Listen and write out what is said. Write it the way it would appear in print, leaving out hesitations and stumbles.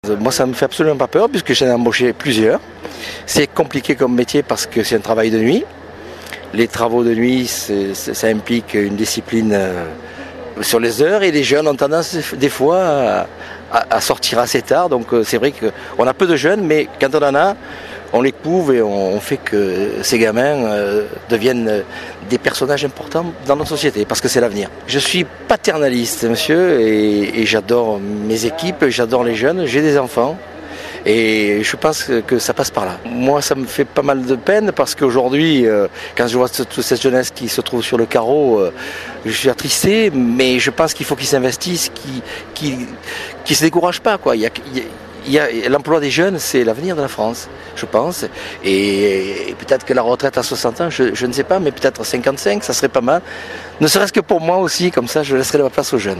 Moi, ça me fait absolument pas peur puisque j'en ai embauché plusieurs. C'est compliqué comme métier parce que c'est un travail de nuit. Les travaux de nuit, ça implique une discipline sur les heures et les jeunes ont tendance des fois à sortir assez tard. Donc c'est vrai qu'on a peu de jeunes, mais quand on en a, on les couve et on fait que ces gamins deviennent des personnages importants dans notre société, parce que c'est l'avenir. Je suis paternaliste, monsieur, et j'adore mes équipes, j'adore les jeunes, j'ai des enfants. Et je pense que ça passe par là. Moi, ça me fait pas mal de peine parce qu'aujourd'hui, quand je vois toute cette jeunesse qui se trouve sur le carreau, je suis attristé, mais je pense qu'il faut qu'ils s'investissent, qu'ils se découragent pas, quoi. L'emploi des jeunes, c'est l'avenir de la France, je pense. Et peut-être que la retraite à 60 ans, je ne sais pas, mais peut-être 55, ça serait pas mal. Ne serait-ce que pour moi aussi, comme ça, je laisserai de la place aux jeunes.